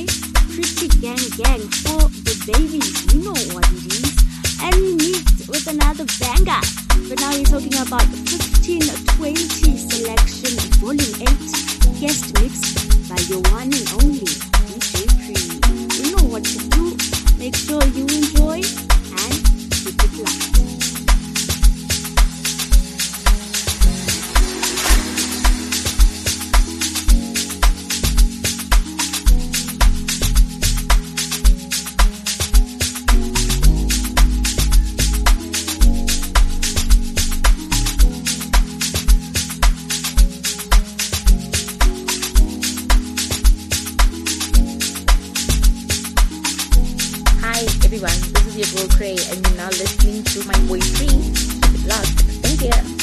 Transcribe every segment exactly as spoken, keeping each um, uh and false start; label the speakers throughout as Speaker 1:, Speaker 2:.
Speaker 1: Grey, Pretty Gang Gang for the babies, you know what it is. And we meet with another banger. But now we're talking about the fifteen twenty selection, volume eight, guest mix by your one and only D J Pre. You know what to do. Make sure you enjoy and keep it light.
Speaker 2: Everyone, this is your girl Cray, and you're now listening to my boy Free. Keep it locked. Thank you.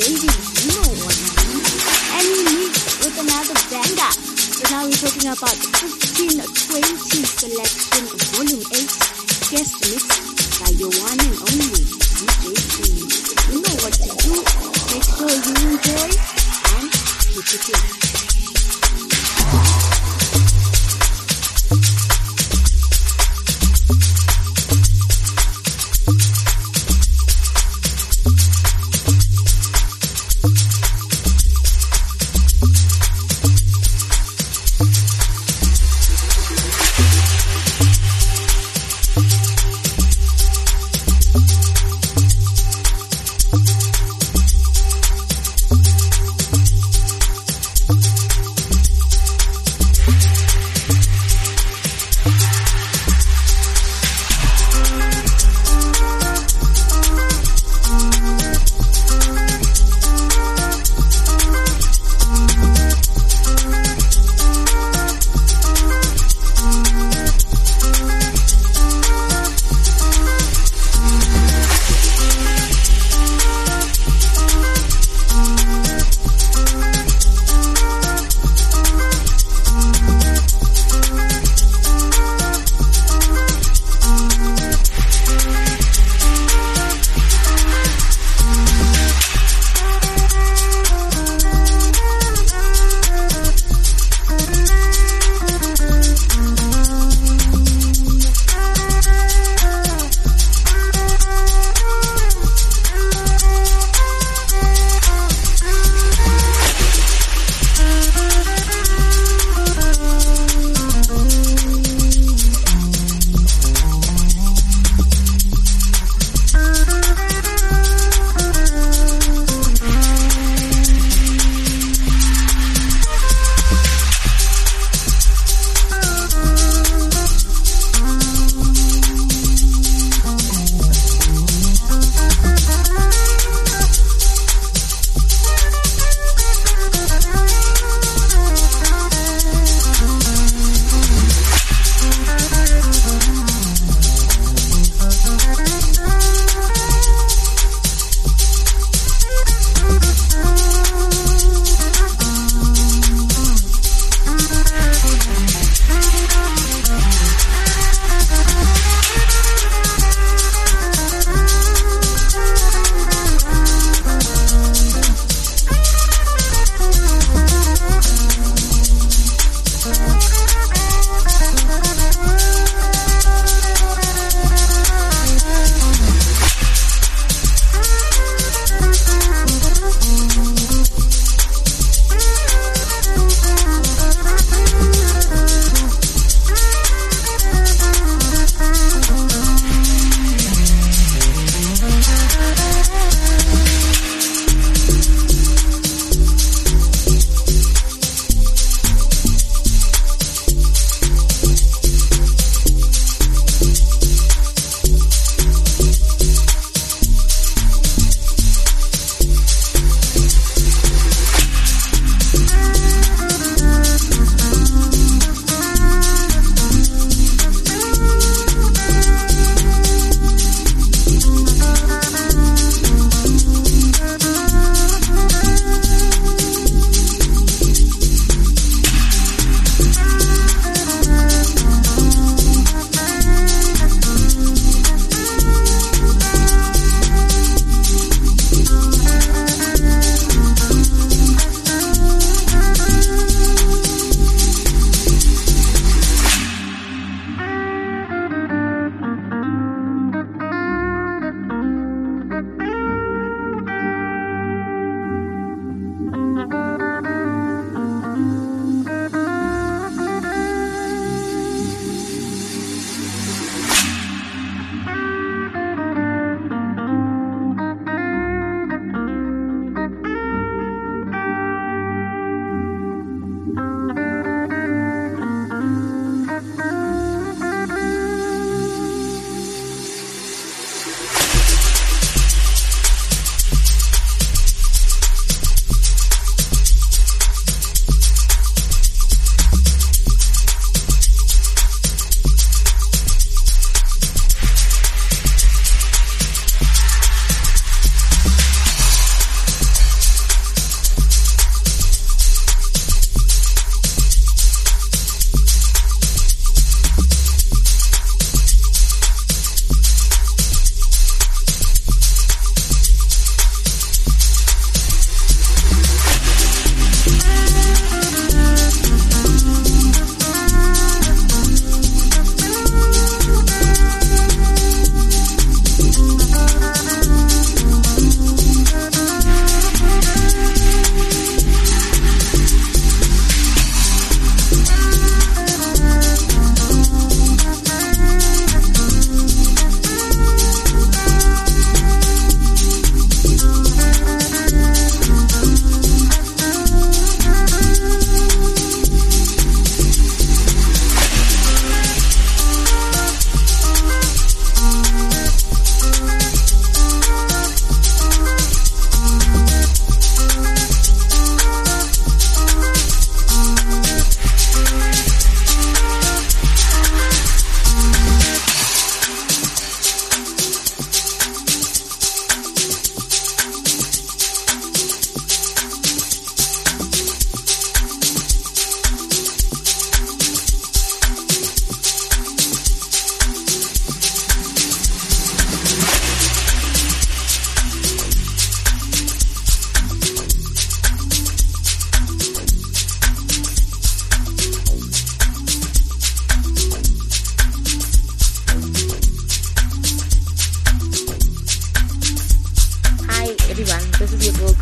Speaker 1: babies, you know what it is. And we meet with another banger. So now we're talking about the fifteen twenty selection, volume eight, guest mix by your one and only D J Free. You know what to do. Make sure you enjoy and keep it in.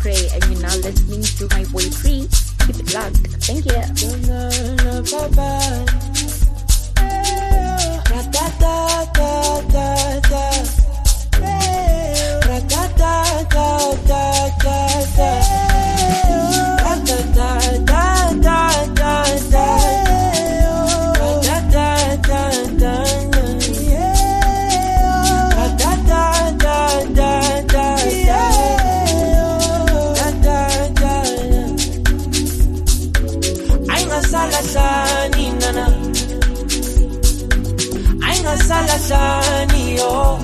Speaker 2: Cray, and you're now listening to my boy Free. Keep it locked. Thank you.
Speaker 3: Salashani, oh,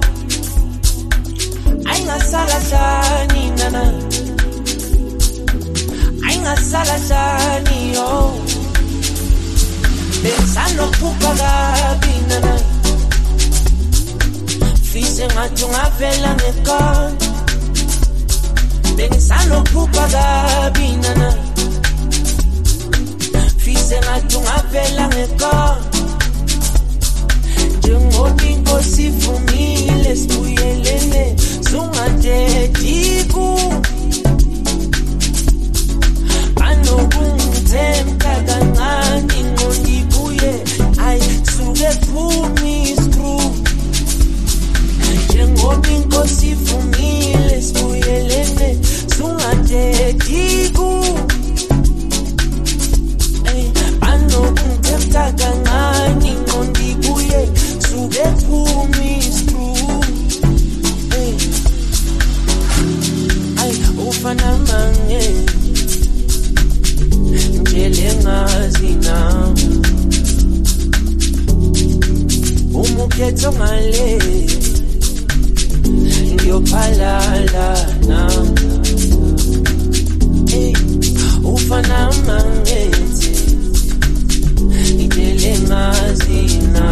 Speaker 3: ainga salashani, nana, ainga salashani, oh, pensando kupagabi, nana, fise ngatunga vela nekon, pensando kupagabi, nana, fise ngatunga vela nekon. Jengo sifumile sibuyelele sungatetiku anokungitemka kancane ngongibuye ay suke phumi screw jengoba inkosi ifumile sibuyelele sungatetiku ay anokungitemka kancane ngongibuye They pull me through. Hey, I open a mange. Jelenga zina. Umuketo male. Ndio palala na. Hey, open a mange. Jelenga zina.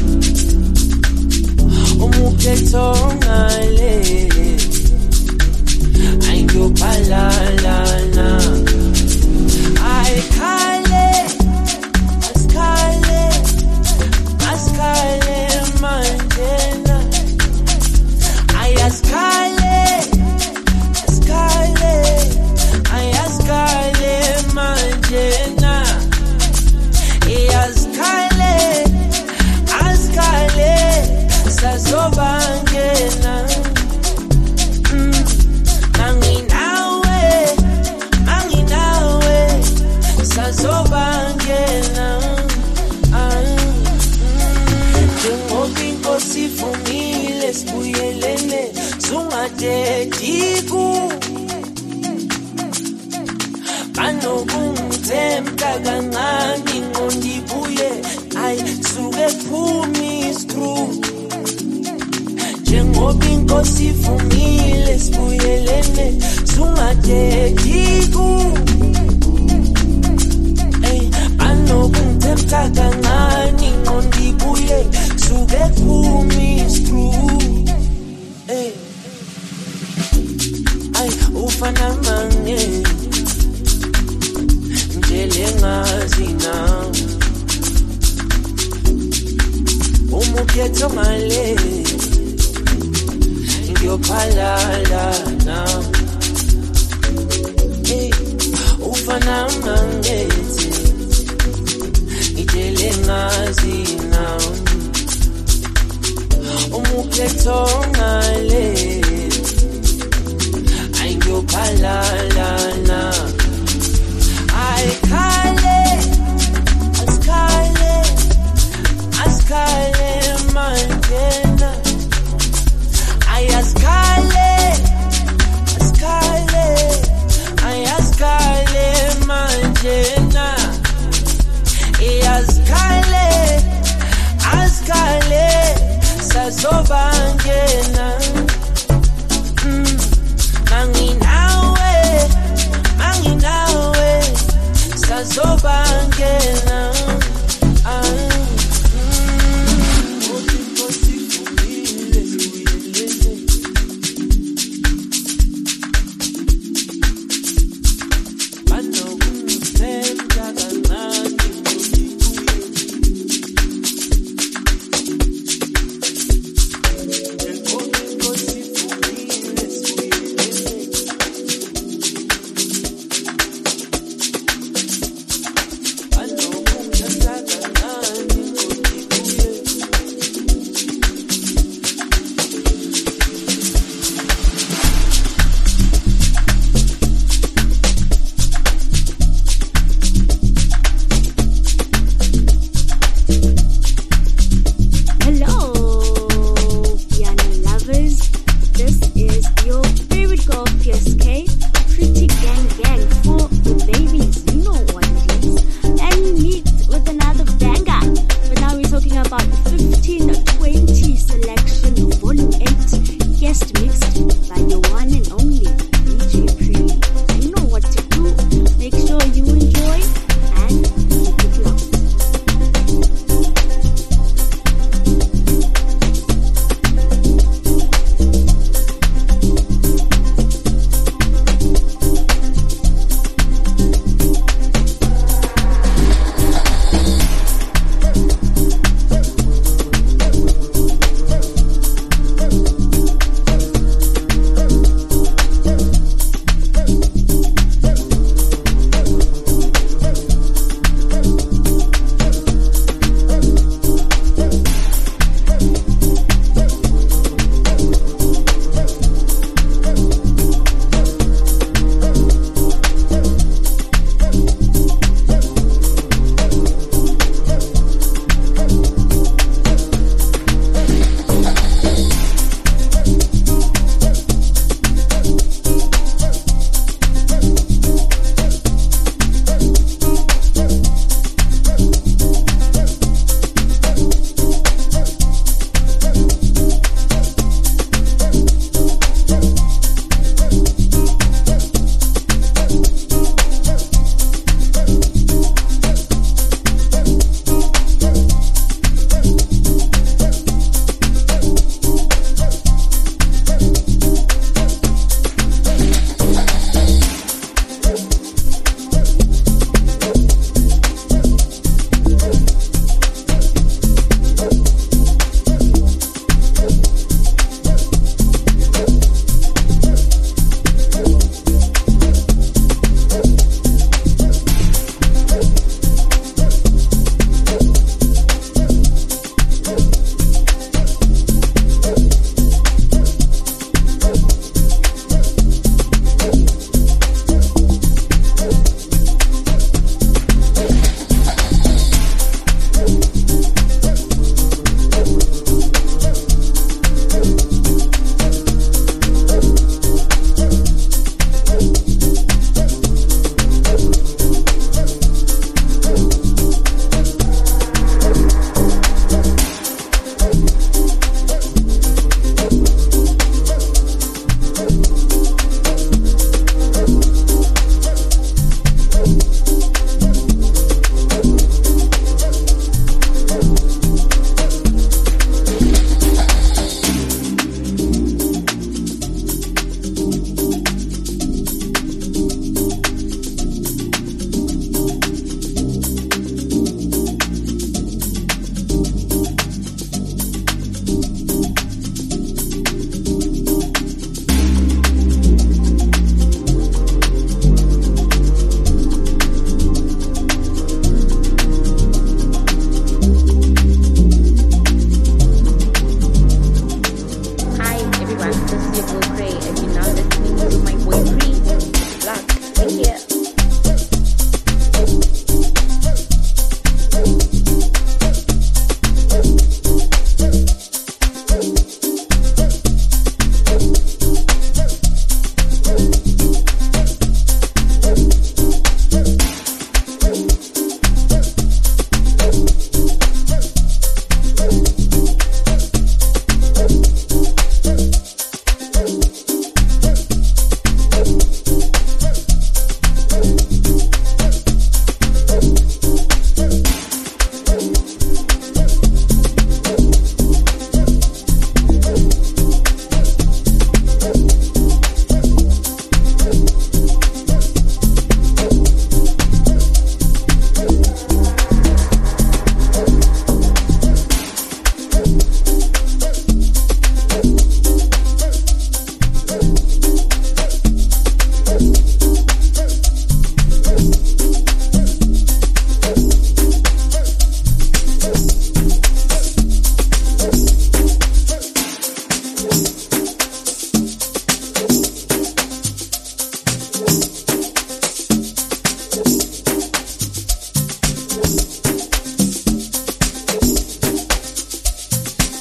Speaker 3: Umuketongale Aingo palalana Ay kale Askale Askale Mandela Ay askale Askale Ay askale Mandela Ay askale Askale Sazobangena mm. Manginawe Manginawe Sazobangena ah. mm. Jengoba inkosi ifumile sibuyelele sungatetiku Banokungitemka kancane ngongibuye ay suke phumi screw Jengoba inkosi ifumile sibuyelene sungatetiku Ey anokungitemka kancane ngongibuye suke phumi screw Ey ay ufana mange Jelenga zina Umuketo male Ndio palala na Hey, ufana mangeti Jelenga zina Umuketo male Ndio palala na Ay kale Askale Askale Mandela Ay askale Askale Ay askale Mandela Ay askale Askale Sazobangena mm. Manginawe Manginawe Sazobangena ah.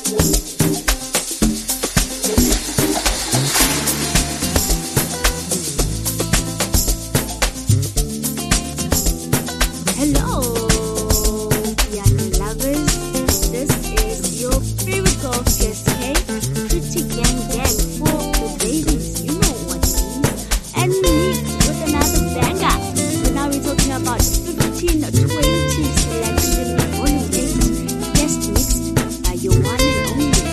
Speaker 1: Hello, piano lovers. This is your favorite girl, Jess K. Pretty gang gang for the babies. You know what it is. And me with another banger. So now we're talking about fifteen twenty selection volume eight. Guest mixed by your one and only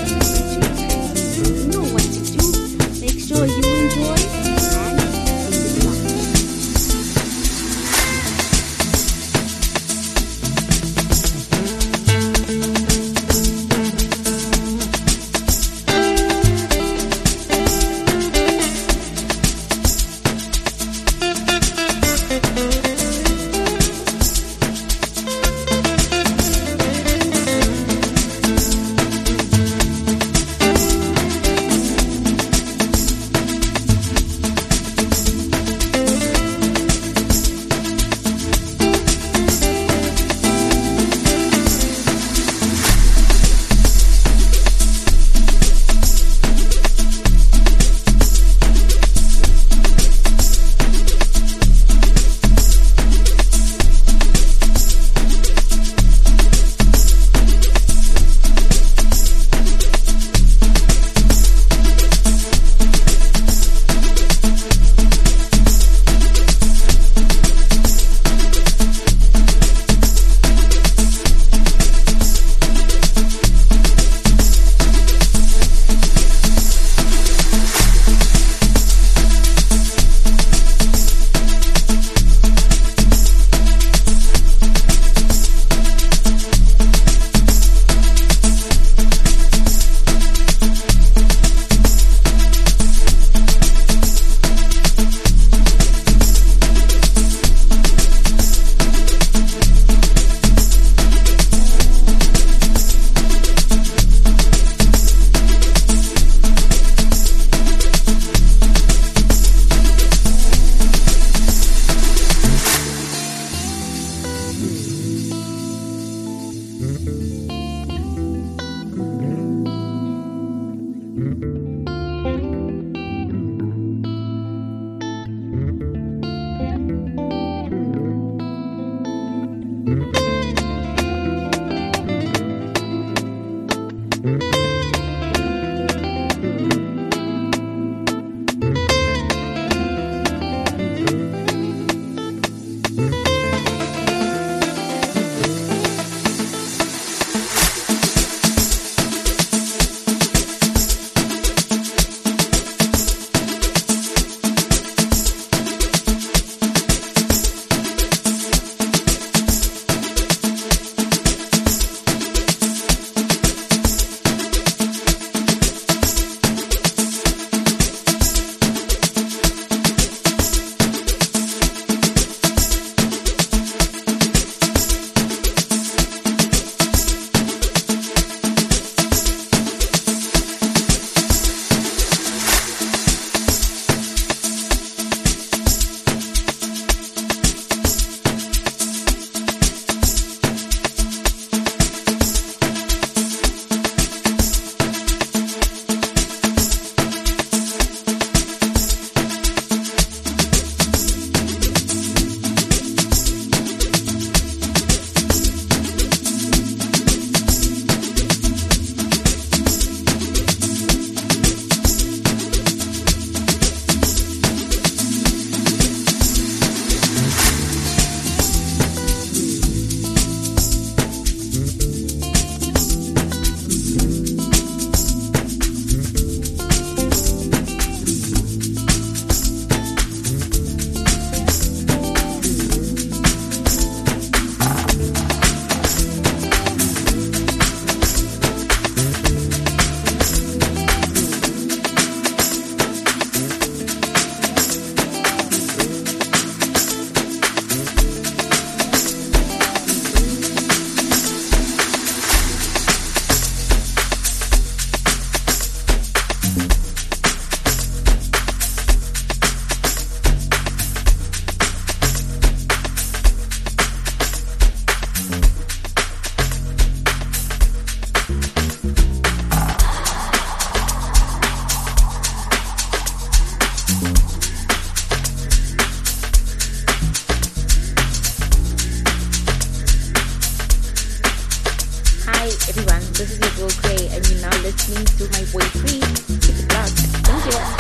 Speaker 2: Cray, and you're now listening to my boy Free. Keep it locked. Thank you.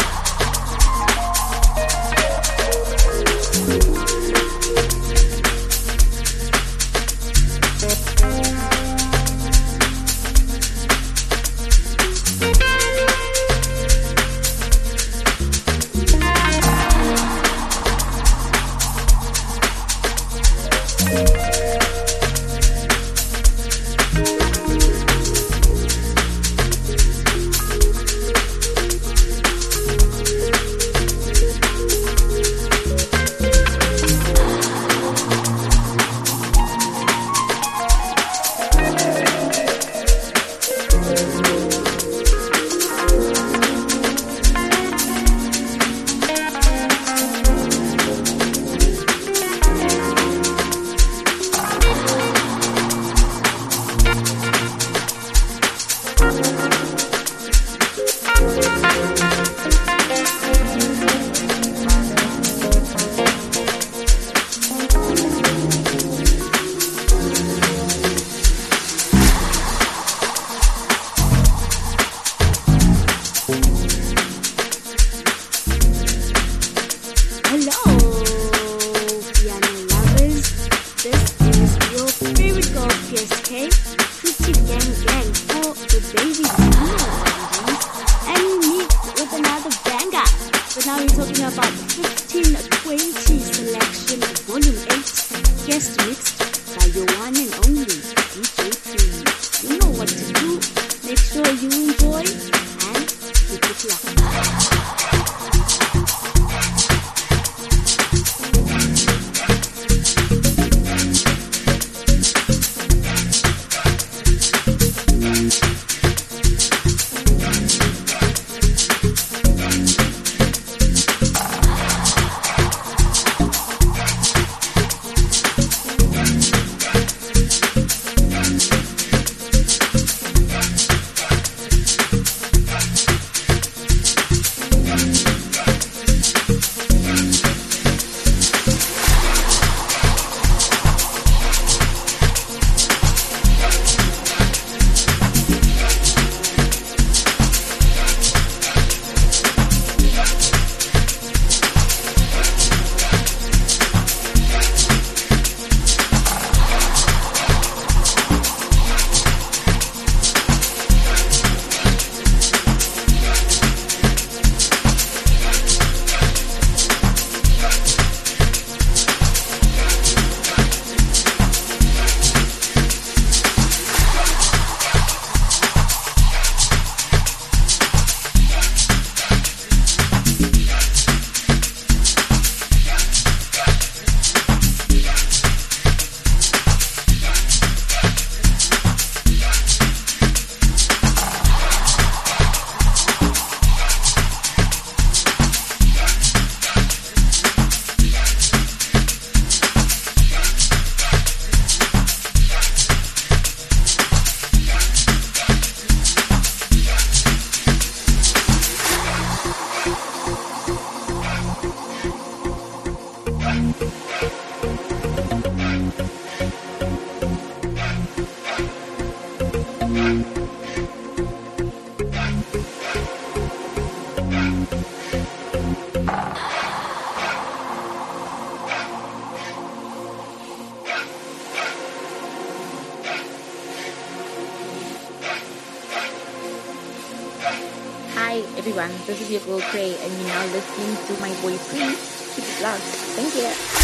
Speaker 2: Everyone, this is your girl Cray, and you're now listening to my boy Free. Keep it locked. Thank you.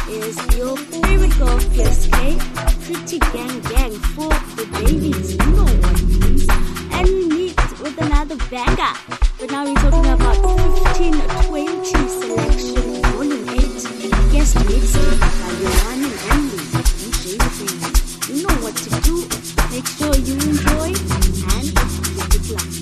Speaker 1: is your favorite girl, P S K, Pretty Gang Gang for the babies. You know what it is. And we meet with another banger. But now we're talking about fifteen twenty selection, volume eight. Guest mixing by your one and only D J Free. You know what to do. Make sure you enjoy and keep it locked.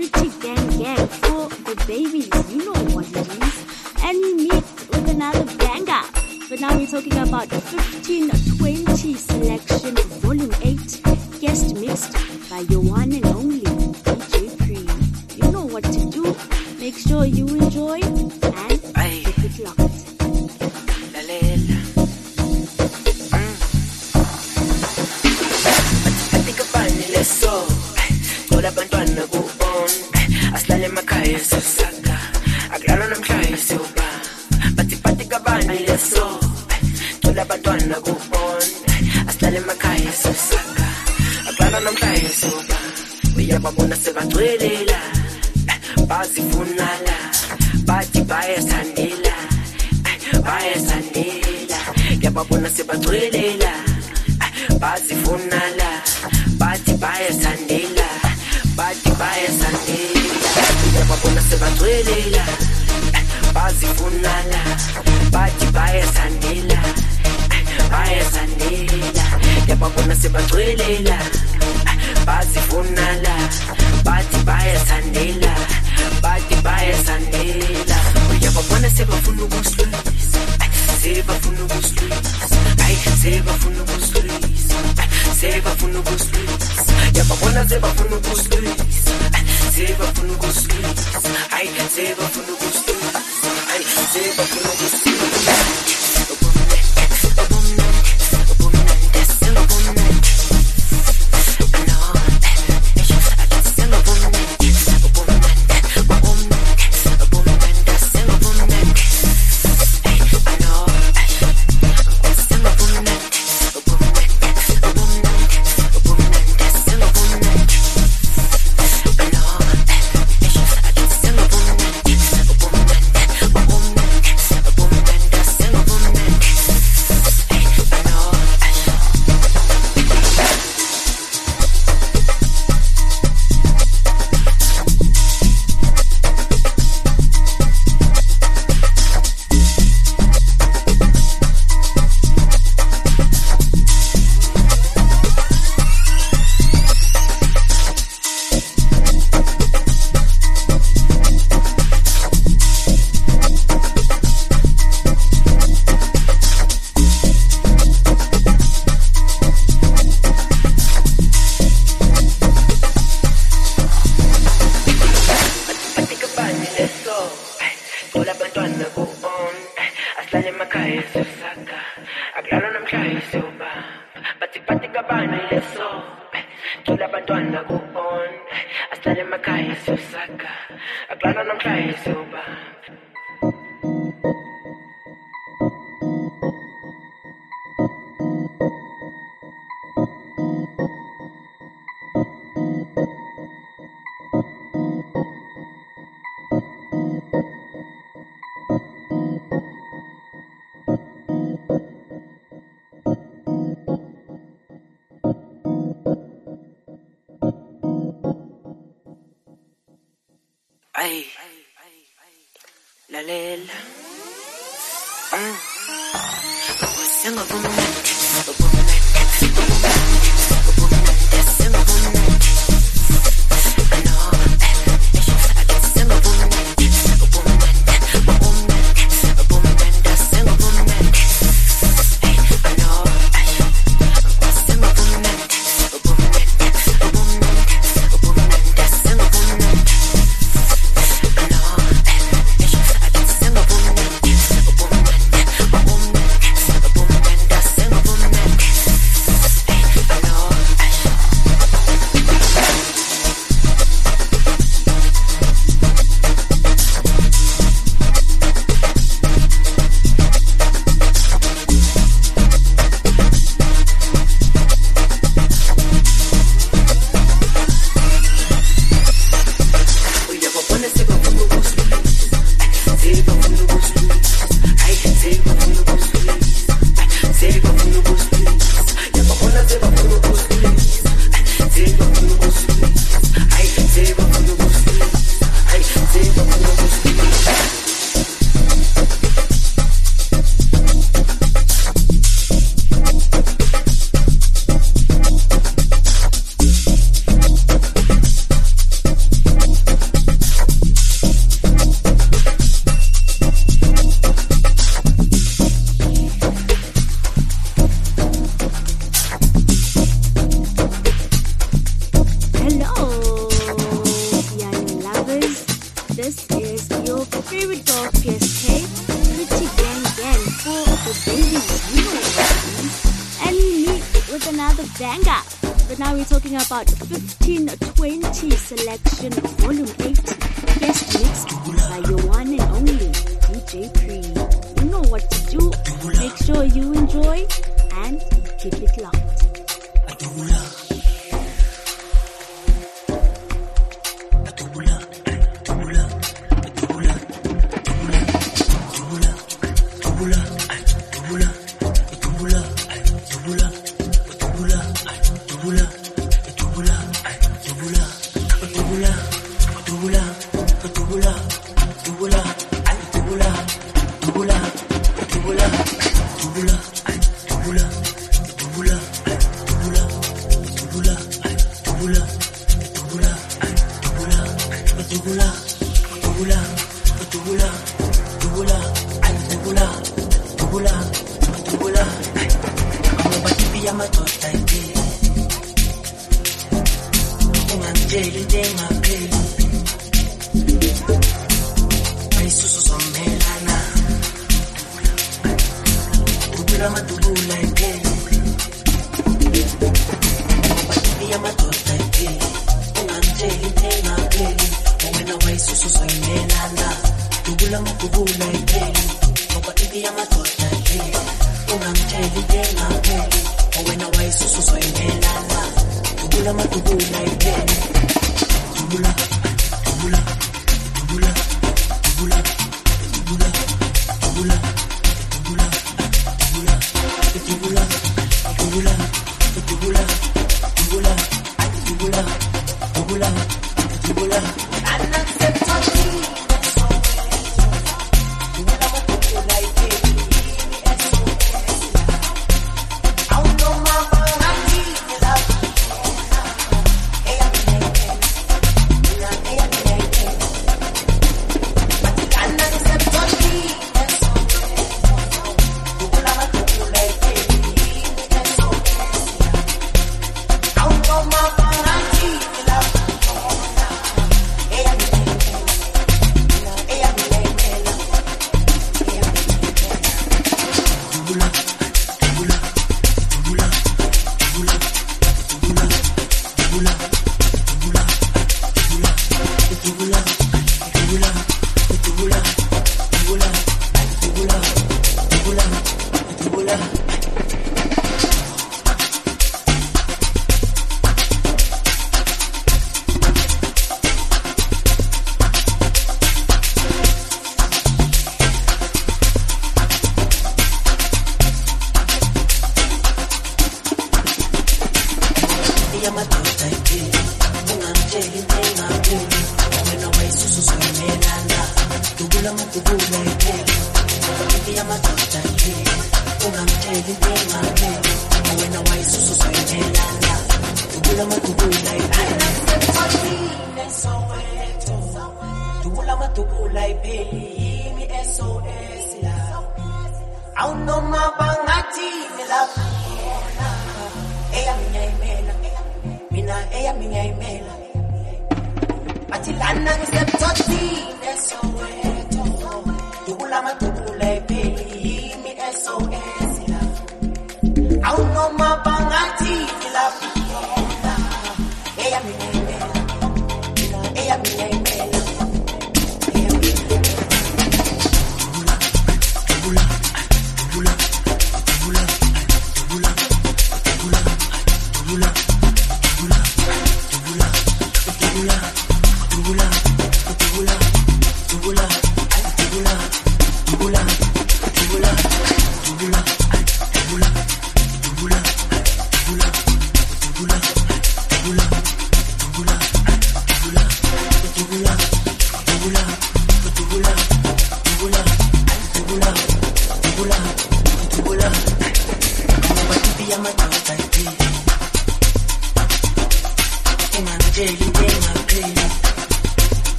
Speaker 1: pretty gang gang for the babies. You know what it is. And we meet with another banger. But now we're talking about fifteen twenty selection volume eight, guest mixed by your one and only D J Pre. You know what to do. Make sure you enjoy and
Speaker 3: Aye.
Speaker 1: keep it locked.
Speaker 3: Lalela. Mm. Bathi kabani leso. Thola abantwana kubona. Asilale emakhaya sisaka. Akulala namhlanje siyoba. Bathi bathi kabani leso. Thola abantwana kubona. Asilale emakhaya sisaka. Akulala namhlanje siyoba. Uyababona sebagcwelela. Bazifunala. Bathi bayasandela. Bayasandela. Yababona sebagcwelela. Bazifunala. Bathi bayasandela. Bathi bayasandela. Yababona sebagcwelela. Bazifunala. Bathi bayasandela. Bayasandela. Yababona sebagcwelela. Bazifunala. Bathi bayasandela. Bathi bayasandela. Uyababona sebafuna ukusilwisa. Sebafuna ukusilwisa. Hayi sebafuna ukusilwisa. Sebafuna ukusilwisa. Yababona sebafuna ukusilwisa. Sebafuna ukusilwisa. Hayi sebafuna ukusilwisa. Hayi sebafuna ukusilwisa. Ay, lalela. Mm. Senga bumnandi, bumnandi, bumnandi, bumnandi, senga bumnandi. I know, I can senga bumnandi, bumnandi, bumnandi, bumnandi, senga bumnandi. I know, I can senga bumnandi, bumnandi, bumnandi, bumnandi, senga bumnandi. Senga bumnandi, bumnandi, bumnandi, bumnandi, senga bumnandi.
Speaker 1: this is your favorite girl, P S K, Pretty Gang Gang for the babies, you know what it means. And we meet with another banger. But now we're talking about fifteen twenty selection volume eight. Guest mixed by your one and only D J Pre. You know what to do. Make sure you enjoy and keep it locked.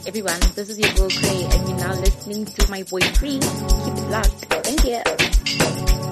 Speaker 2: everyone. This is your girl Cray, and you're now listening to my boy Free. Keep it locked. Thank you.